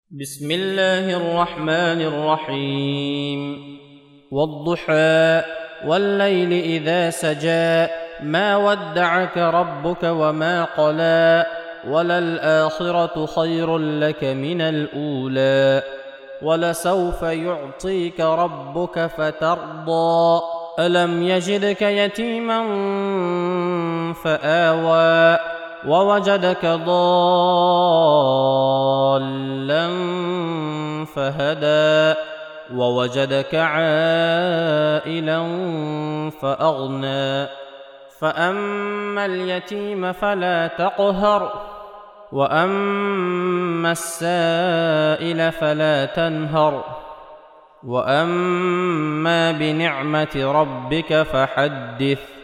بسم الله الرحمن الرحيم والضحى والليل إذا سجى ما ودعك ربك وما قلى وللآخرة خير لك من الأولى ولسوف يعطيك ربك فترضى ألم يجدك يتيما فآوى ووجدك ضالا فهدى ووجدك عائلا فأغنى فأما اليتيم فلا تقهر وأما السائل فلا تنهر وأما بنعمة ربك فحدث.